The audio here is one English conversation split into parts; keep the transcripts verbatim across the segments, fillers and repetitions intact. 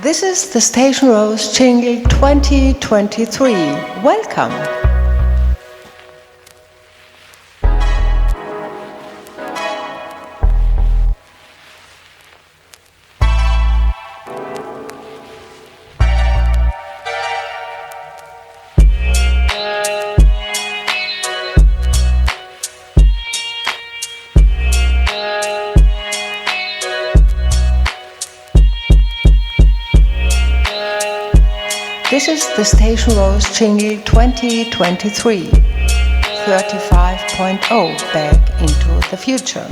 This is the Station Rose Jingle twenty twenty-three. Welcome! This is the Station Rose Jingle twenty twenty-three, thirty-five point oh back into the future.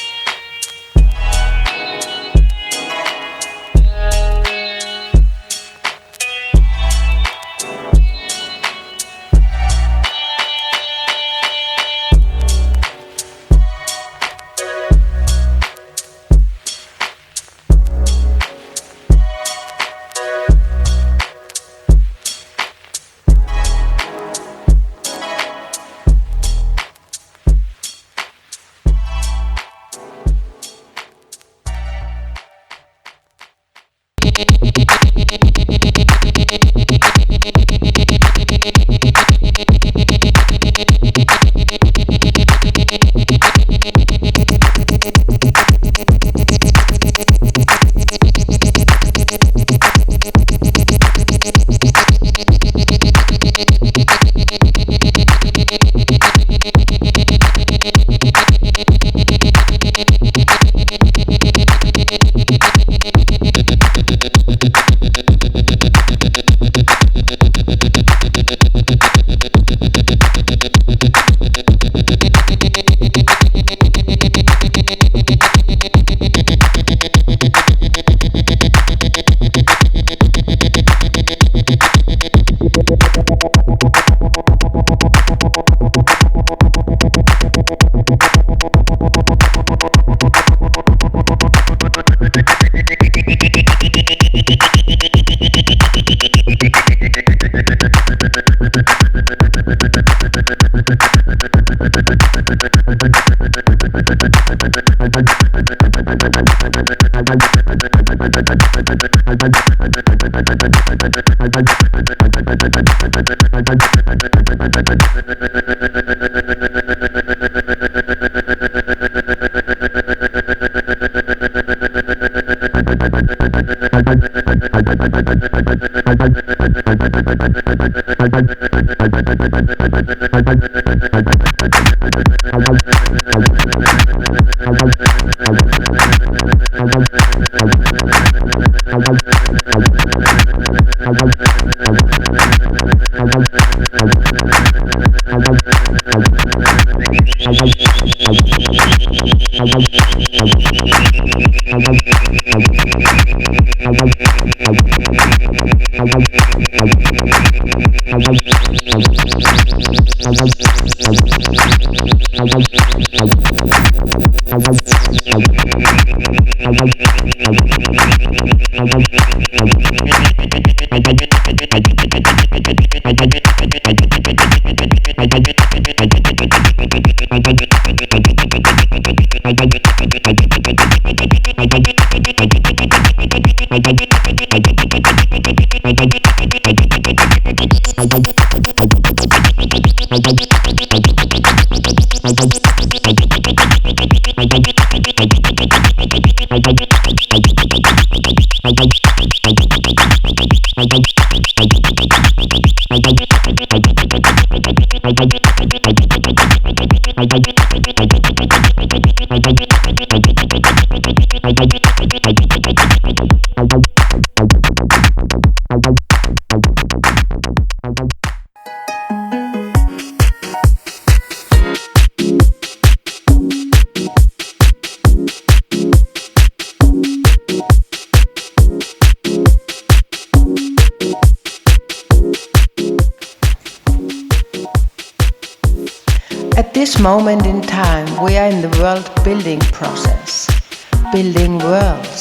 At this moment in time, we are in the world building process, building worlds,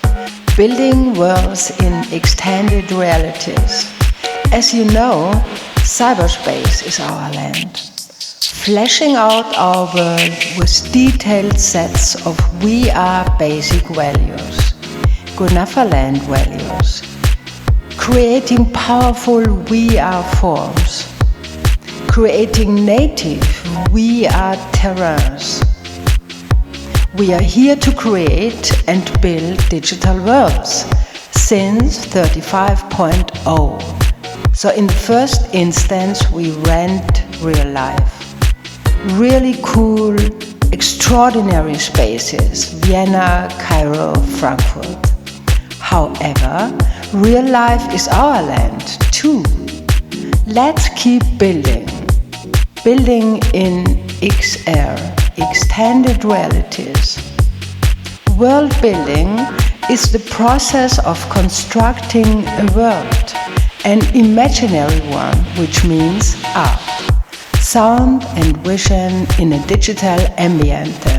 building worlds in extended realities. As you know, cyberspace is our land, fleshing out our world with detailed sets of we are basic values. Gunafaland values, creating powerful we are forms, creating native we are terrains. We are here to create and build digital worlds since thirty-five point oh. So in the first instance we rent real life. Really cool, extraordinary spaces, Vienna, Cairo, Frankfurt. However, real life is our land too. Let's keep building. Building in X R, extended realities. World building is the process of constructing a world, an imaginary one, which means art, sound and vision in a digital ambiente.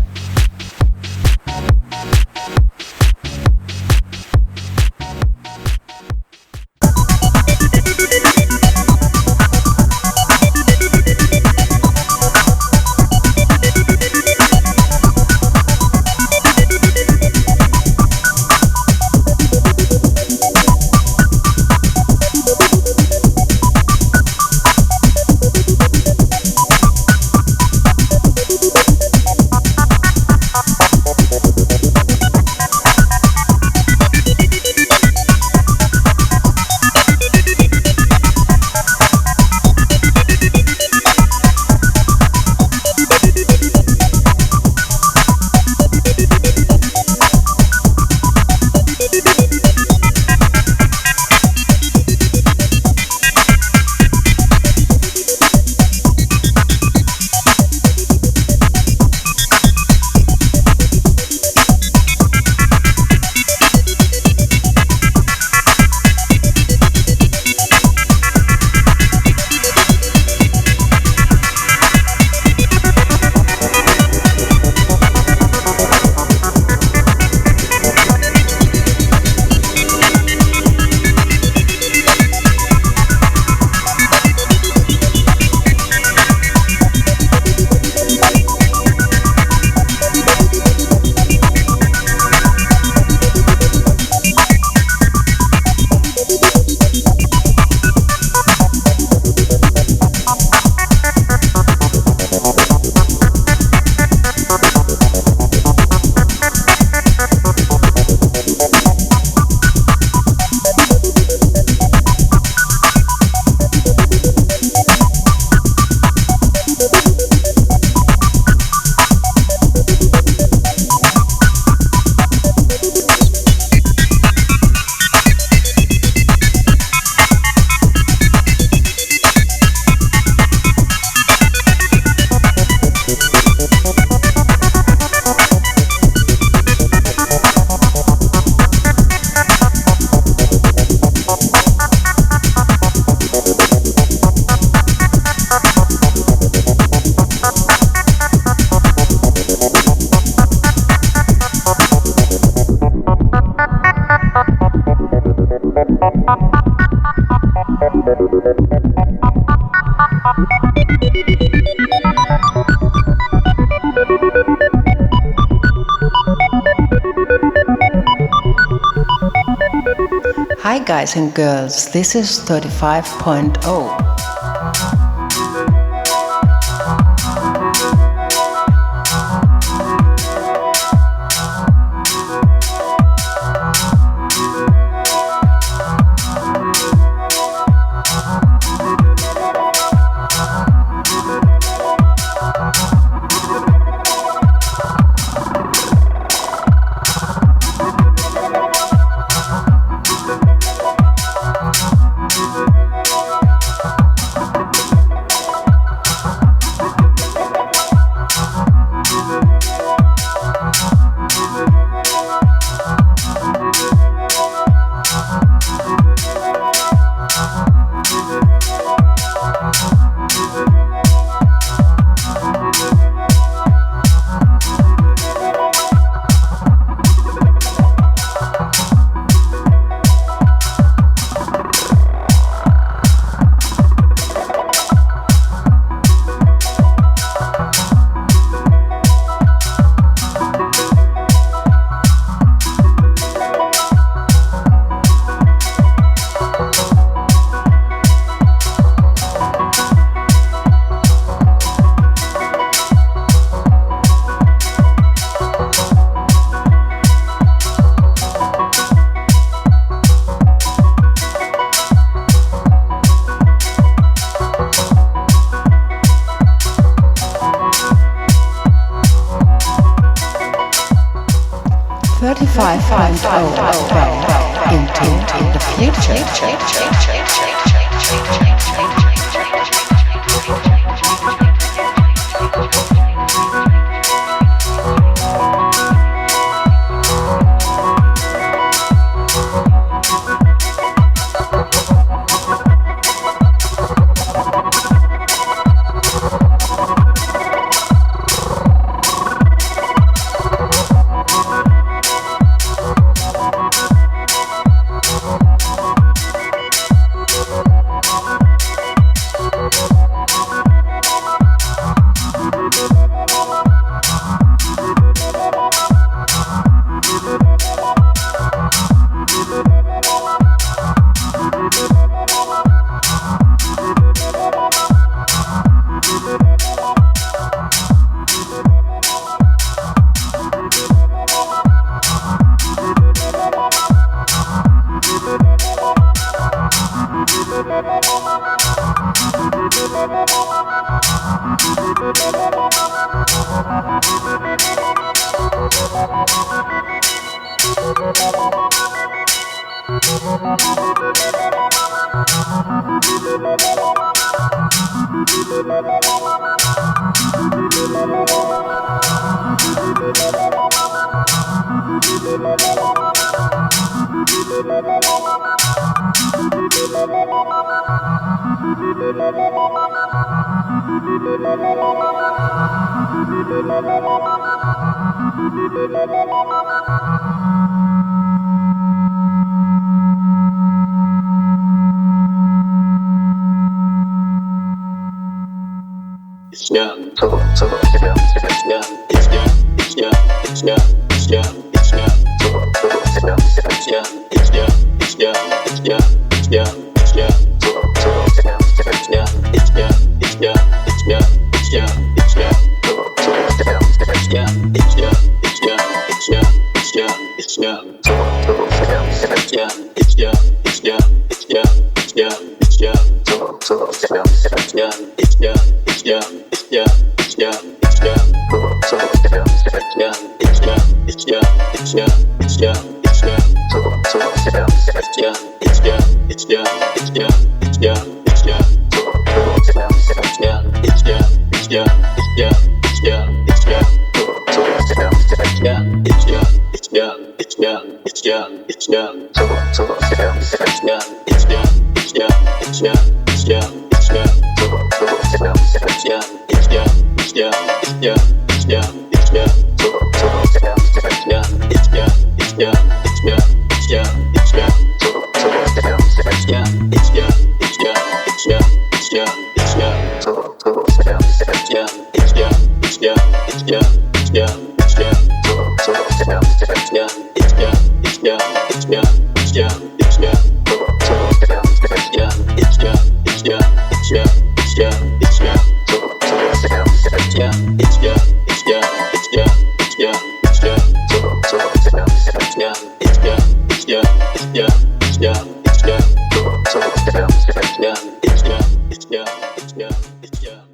Hi guys and girls, this is thirty-five point oh. thirty-five point oh back into the future. It's young, so so it's young, it's young, it's young, it's young, it's young, it's young, it's young, so so it's young, it's young, it's young, it's young, it's young, it's young, it's young, so so it's young, it's young, it's young, it's young, it's young, it's young, it's young, so so it's young, it's young, it's young, it's young, it's young, it's young, it's young, so so it's young, it's young, it's young, it's young, it's young, it's young, it's young, so so it's young, it's young, it's young, it's young. It's young, it's young, it's young, so it's young, it's young, it's young, it's young, it's young, it's young, it's young, so so it's young, it's young, it's young, it's young, it's young, it's young, it's young, so so it's young, it's young, it's young, it's young, it's young, it's young, it's young, so so it's young, it's young, it's young, it's young, it's young, it's young, it's young, so so it's young, it's young, it's young, it's young, it's young, it's young, it's young, so so it's young, it's young. Yeah, yeah, yeah, yeah, yeah. So, so it's young, it's young, it's young, it's young, it's young, it's young, it's young. So, so it's young, it's young, it's young, it's young, it's young, it's young, it's young. So, so it's young, it's young, it's young, it's young, it's young, it's young, it's young. So, so it's young, it's young, it's young, it's young, it's young, it's young, it's young. So, so it's young, it's young, it's young, it's young, it's young, it's young, it's young. So, so it's young, it's young, it's young, it's young, it's young, it's young, it's young. So, so it's young, it's young, it's young, it's young, it's young, it's young, it's young. So, so it's young, it's young, it's young, it's young, it's young, it's young.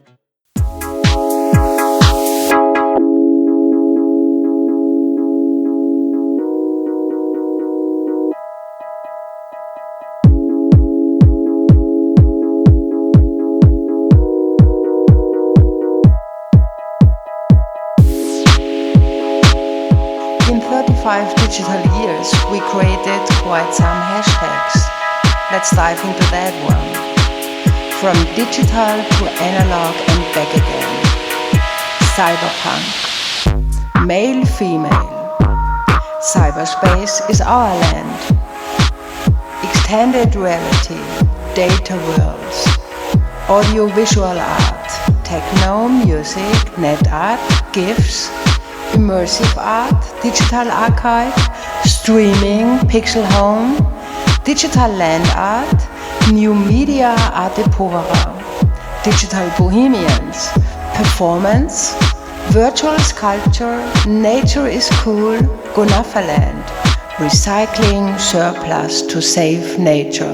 In thirty-five digital years, we created quite some hashtags. Let's dive into that one. From digital to analog and back again. Cyberpunk. Male, female. Cyberspace is our land. Extended reality. Data worlds. Audiovisual art. Techno, music, net art, GIFs. Immersive art, digital archive, streaming, pixel home, digital land art, new media arte povera, digital bohemians, performance, virtual sculpture, nature is cool, Gonafaland, recycling surplus to save nature.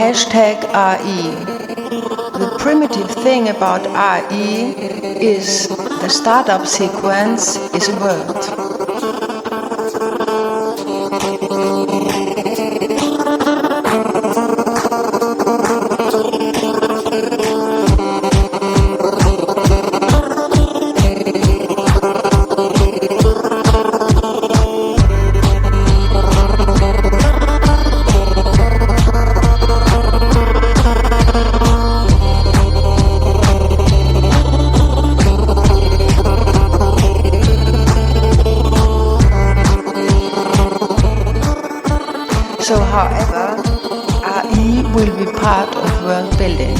hashtag R E. The primitive thing about R E is the startup sequence is a word. So, however, R E will be part of world building.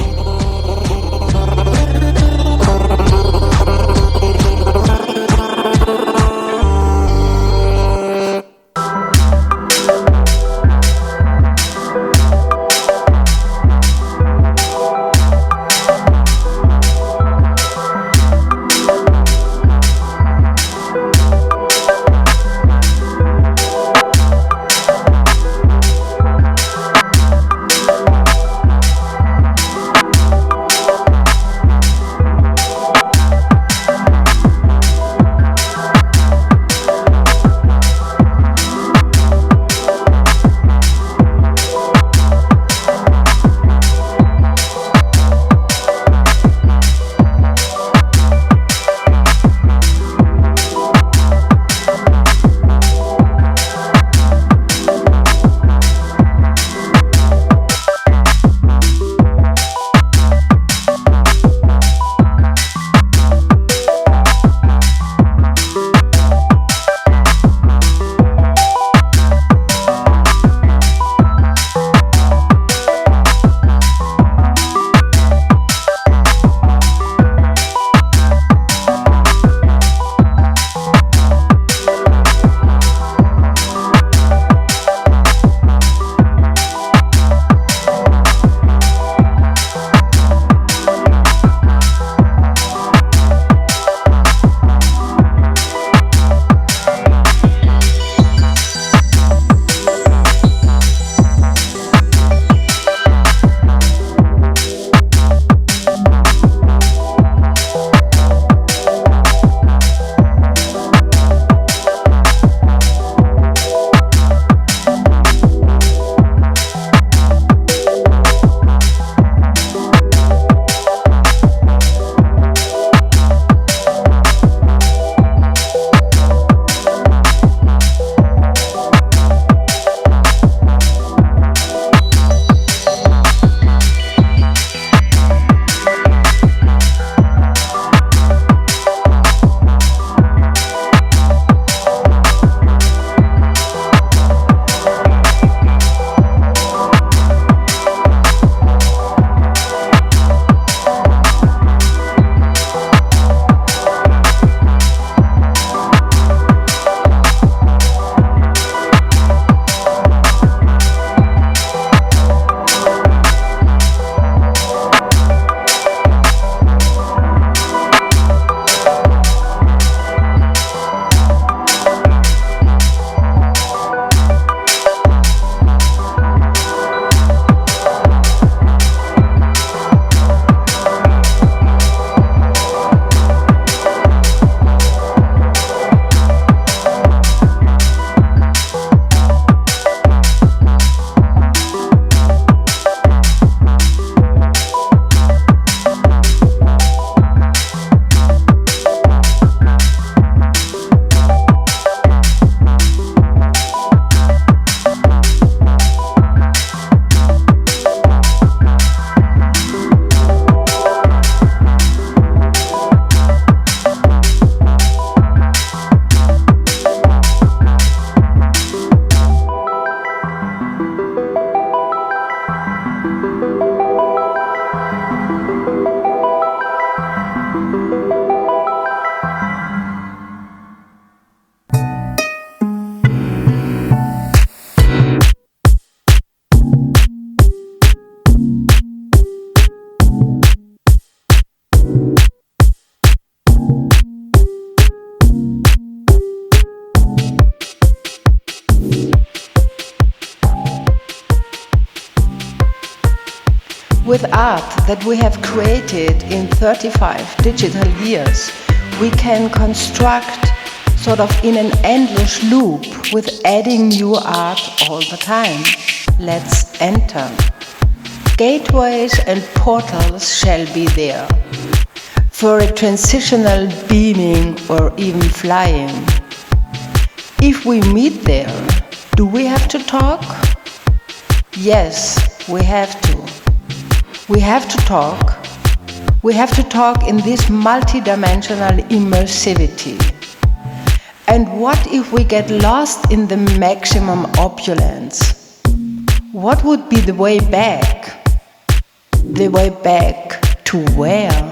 With art that we have created in thirty-five digital years, we can construct sort of in an endless loop with adding new art all the time. Let's enter. Gateways and portals shall be there for a transitional beaming or even flying. If we meet there, do we have to talk? Yes, we have to. We have to talk. We have to talk in this multidimensional immersivity. And what if we get lost in the maximum opulence? What would be the way back? The way back to where?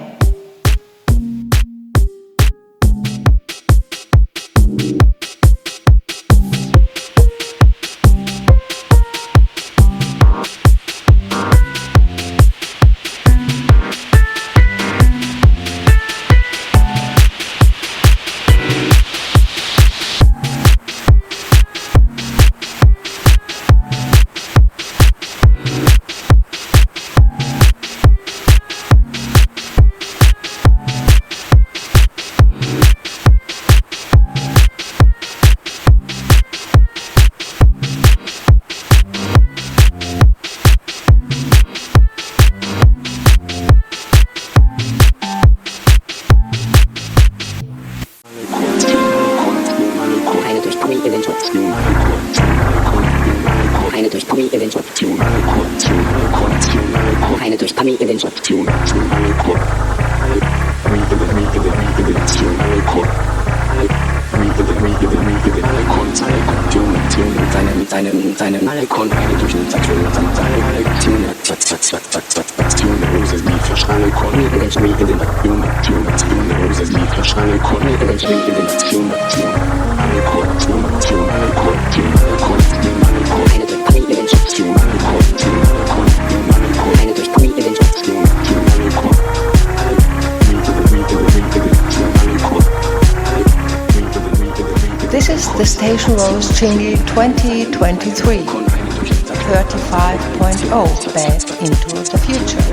This is the Station Rose Jingle twenty twenty-three, thirty-five point oh, back into the future.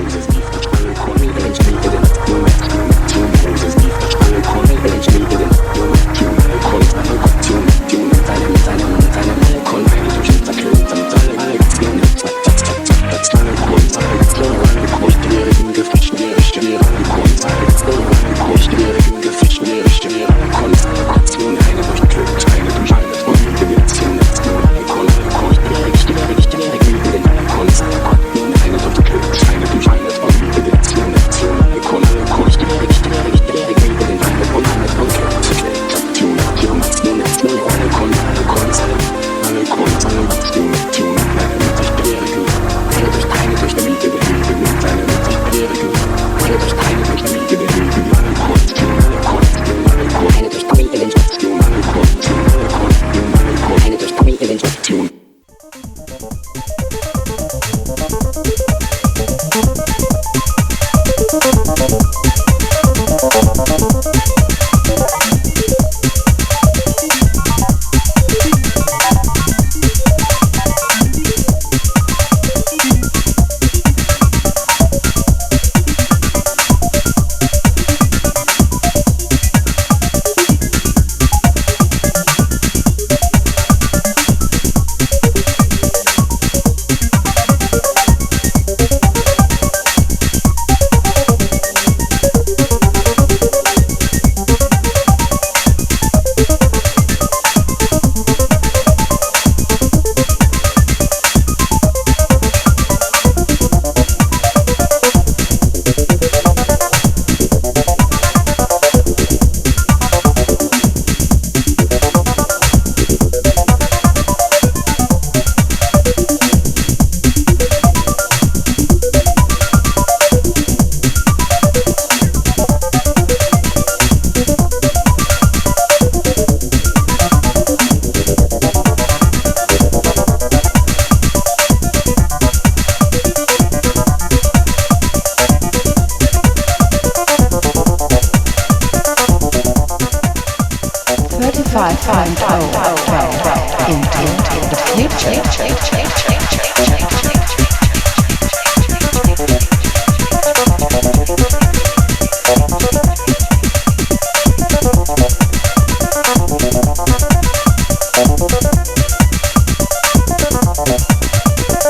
thirty-five point oh into the future.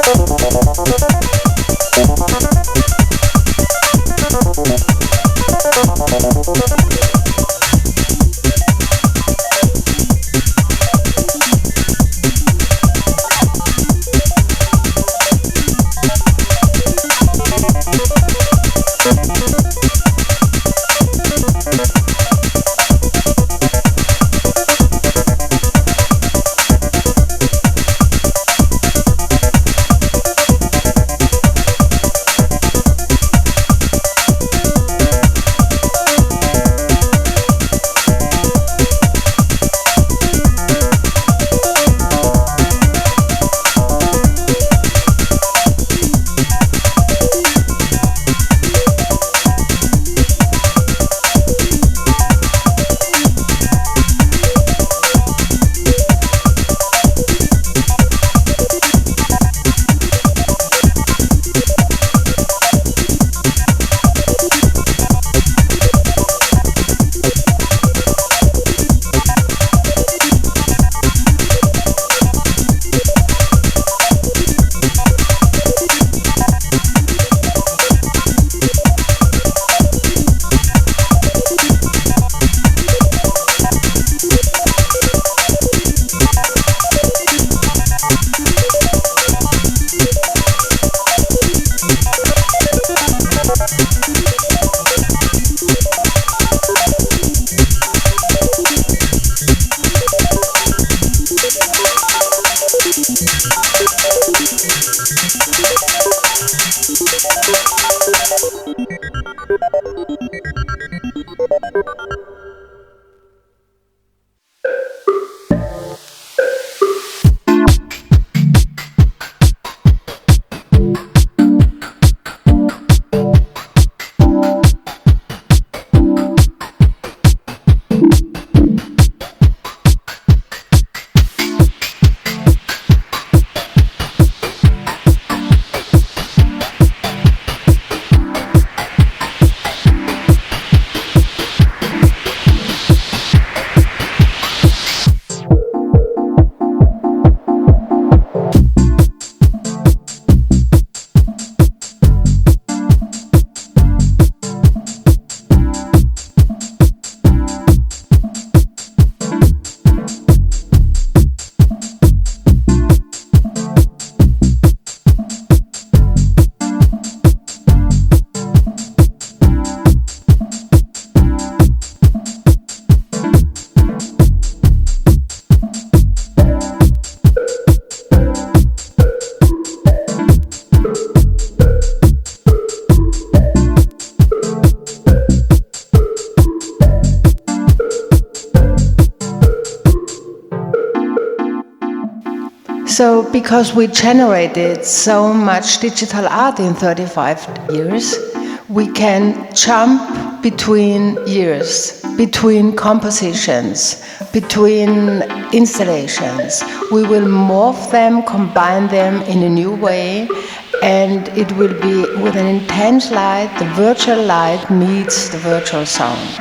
So, because we generated so much digital art in thirty-five years, we can jump between years, between compositions, between installations. We will morph them, combine them in a new way, and it will be with an intense light. The virtual light meets the virtual sound.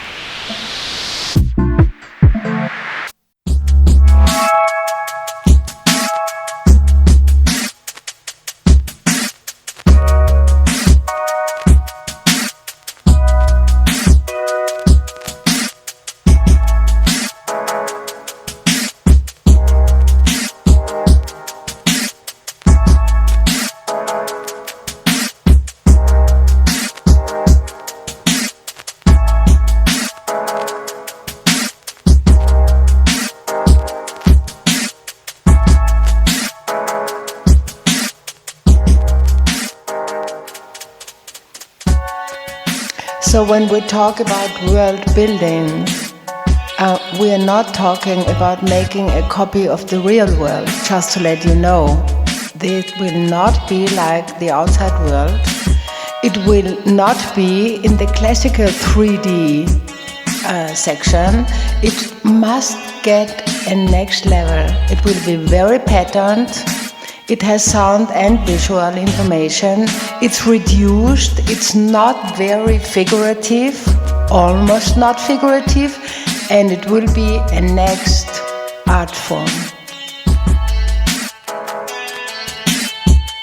So when we talk about world building, uh, we are not talking about making a copy of the real world, just to let you know. It will not be like the outside world. It will not be in the classical three D uh, section. It must get a next level. It will be very patterned. It has sound and visual information. It's reduced. It's not very figurative, almost not figurative, and it will be a next art form.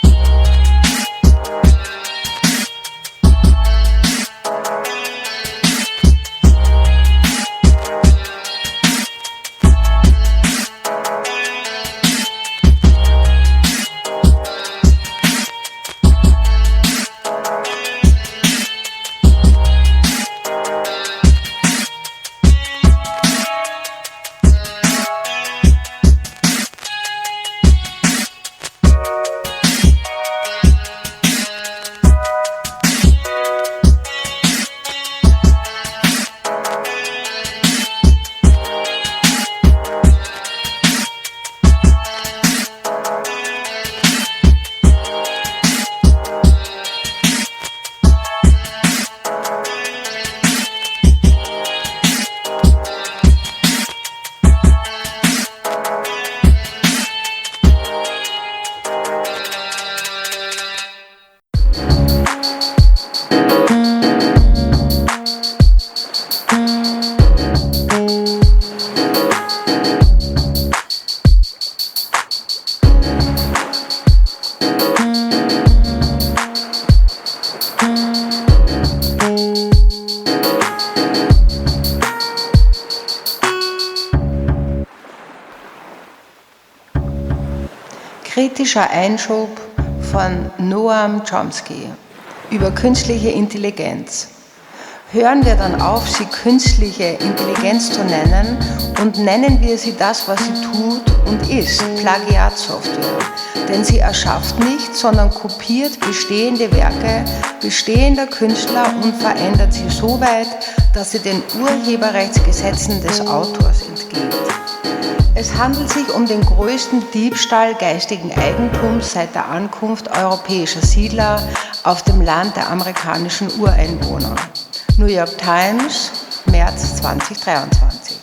Kritischer Einschub von Noam Chomsky über künstliche Intelligenz. Hören wir dann auf, sie künstliche Intelligenz zu nennen und nennen wir sie das, was sie tut und ist, Plagiatsoftware. Denn sie erschafft nicht, sondern kopiert bestehende Werke bestehender Künstler und verändert sie so weit, dass sie den Urheberrechtsgesetzen des Autors entgeht. Es handelt sich um den größten Diebstahl geistigen Eigentums seit der Ankunft europäischer Siedler auf dem Land der amerikanischen Ureinwohner. New York Times, März zweitausenddreiundzwanzig.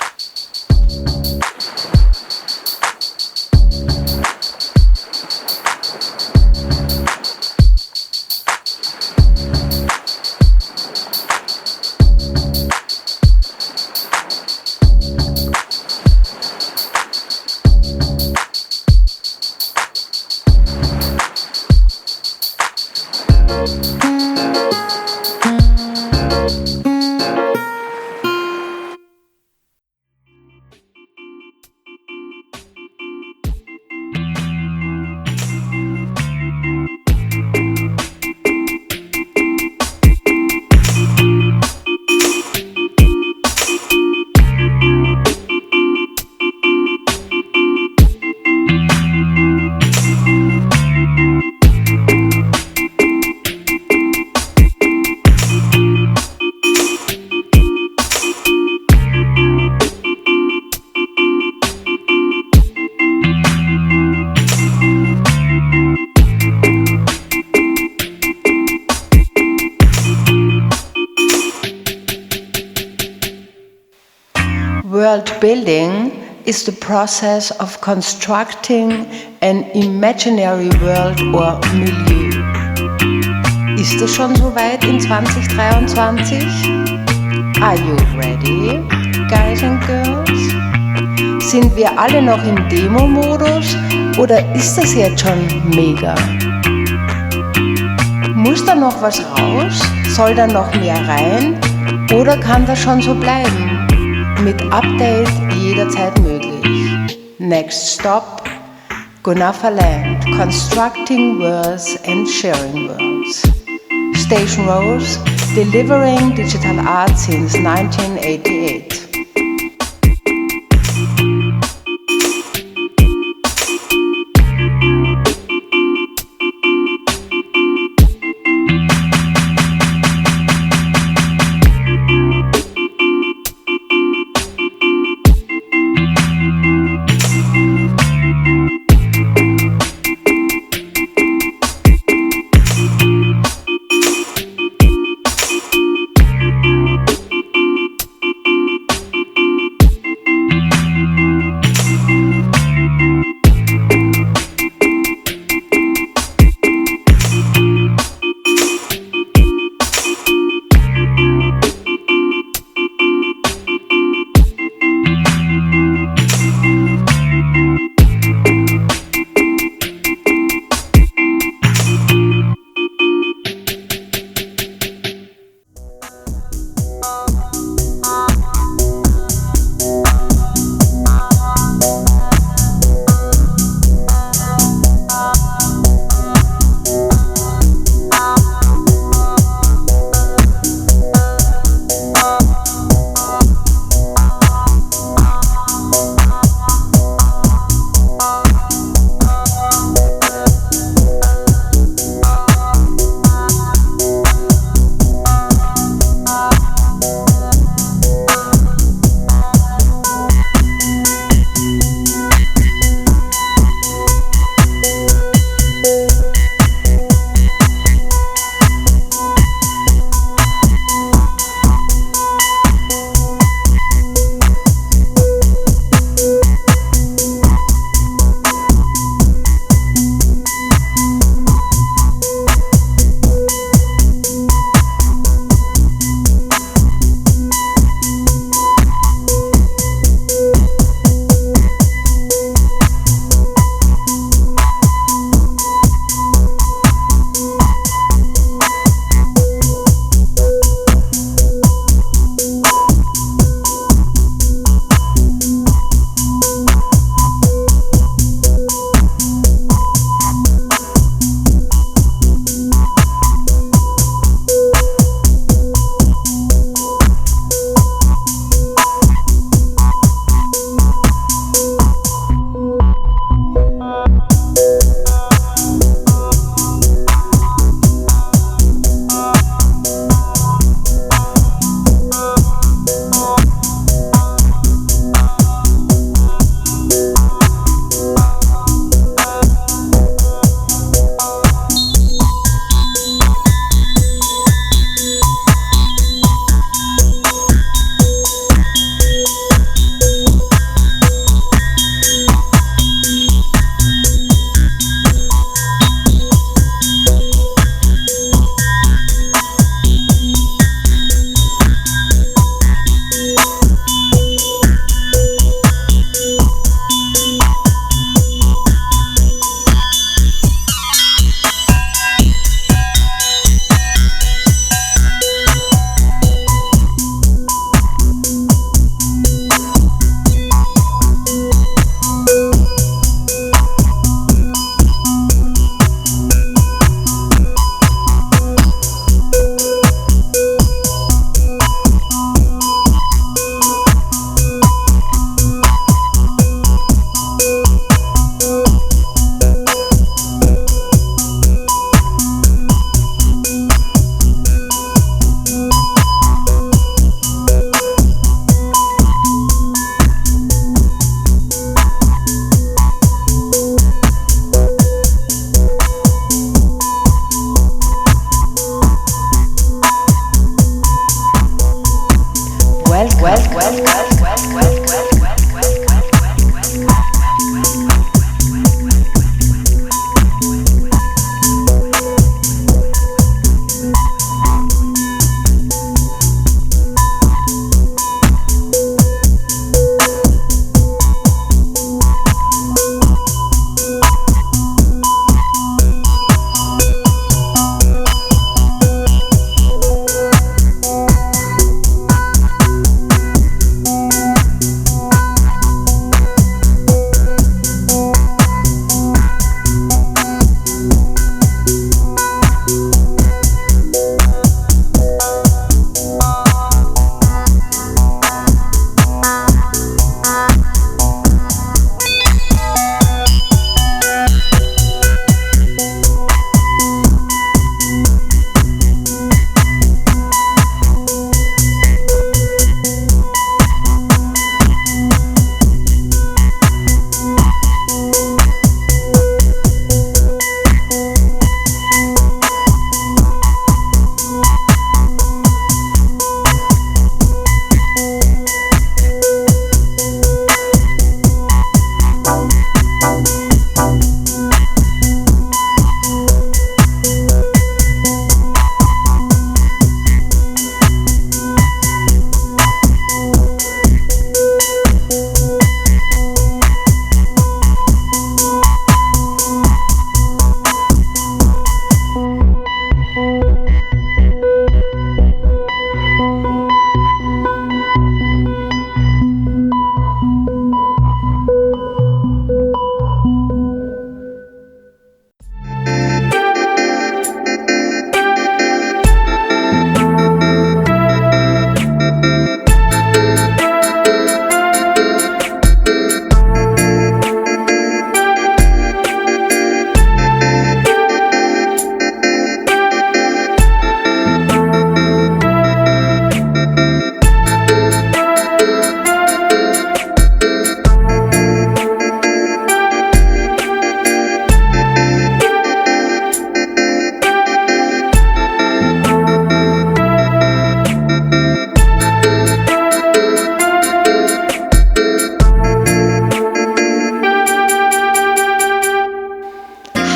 World building is the process of constructing an imaginary world or milieu. Ist es schon soweit in zwanzig dreiundzwanzig? Are you ready, guys and girls? Sind wir alle noch im Demo-Modus oder ist das jetzt schon mega? Muss da noch was raus? Soll da noch mehr rein? Oder kann das schon so bleiben? Mit Update jederzeit möglich. Next stop, Gunnafa Land, constructing worlds and sharing worlds. Station Rose, delivering digital art since nineteen eighty-eight.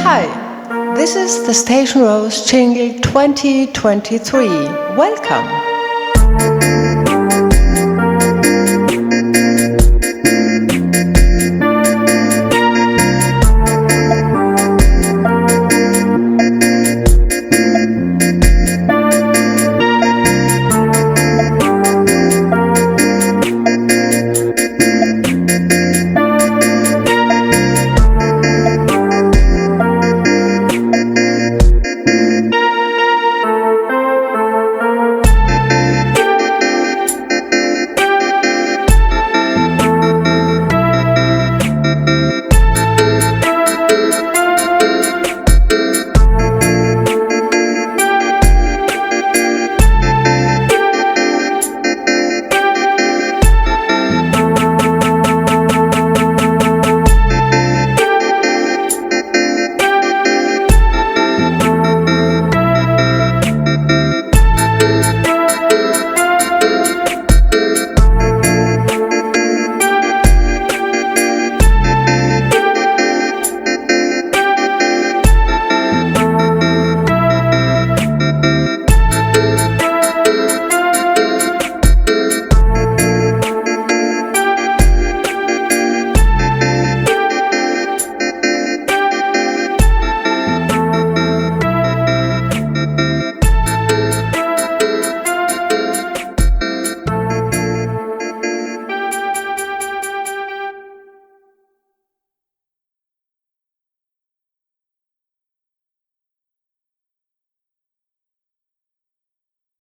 Hi, this is the Station Rose Jingle twenty twenty-three. Welcome.